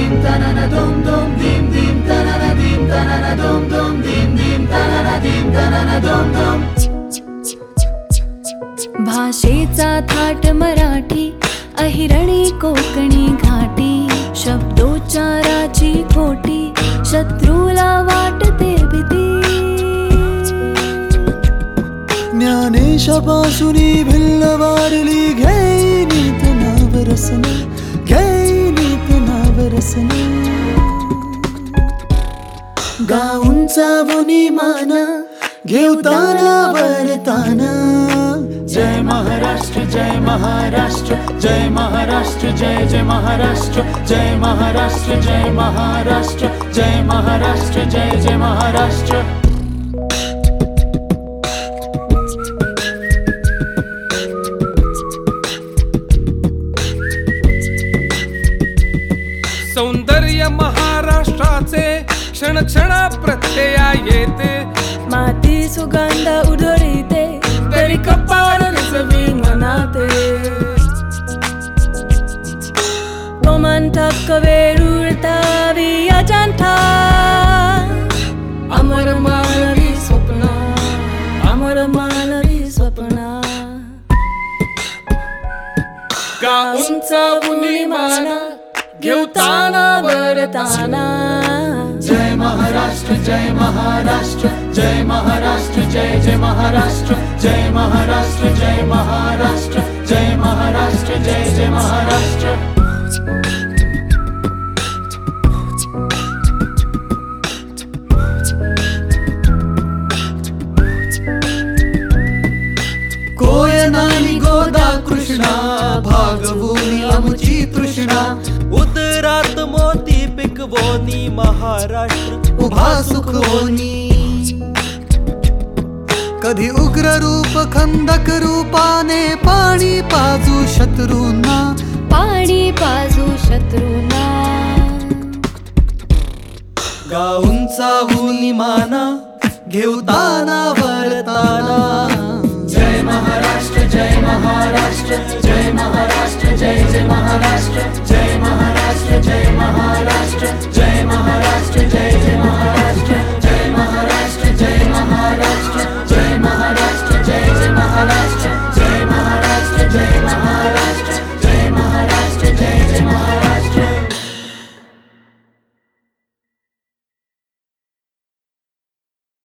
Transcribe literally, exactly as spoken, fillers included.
dim tanana dum dum dim dim tanana dim tanana dum dum dim dim tanana dim tanana dum dum. भाषेचा थाट मराठी, अहिरणी कोकणी घाटी, शब्दोच्चाराची खोटी, शत्रूला वाटते भीती. ज्ञानेशापासूनी भिल्ल वारली, घेईनीत नावरसन, घेईनीत नावरसन. गाऊंचा मुनी माना, घेवताना वरताना. जय महाराष्ट्र जय महाराष्ट्र जय महाराष्ट्र जय जय महाराष्ट्र जय महाराष्ट्र जय महाराष्ट्र जय महाराष्ट्र जय जय महाराष्ट्र. सौंदर्य महाराष्ट्राचे क्षण क्षण प्रत्यया येते. माती सुगंध उधळीते, तरी कपाळ रिजवी मनाते. रोमंथक वेरुळतावी अजंठा, अमर मानवी स्वप्न, अमर मानवी स्वप्न. गाऊंचा मुनी माना, घेवताना वरताना. जय महाराष्ट्र जय महाराष्ट्र जय महाराष्ट्र जय जय महाराष्ट्र जय महाराष्ट्र जय महाराष्ट्र जय महाराष्ट्र जय जय महाराष्ट्र. कोयनानी गोदा कृष्णा, भागवूनी आमची तृष्णा. उदरात मोती पिकवोनी महाराष्ट्र, उभा सुखवोनी. कधी उग्र रूप खंदक रूपाने, पाणी पाजू शत्रूंना, पाणी पाजू शत्रूंना. गाऊंचा उनी माना, घेवताना वरताना. जय महाराष्ट्र जय महाराष्ट्र जय महाराष्ट्र जय जय महाराष्ट्र जय महाराष्ट्र जय महाराष्ट्र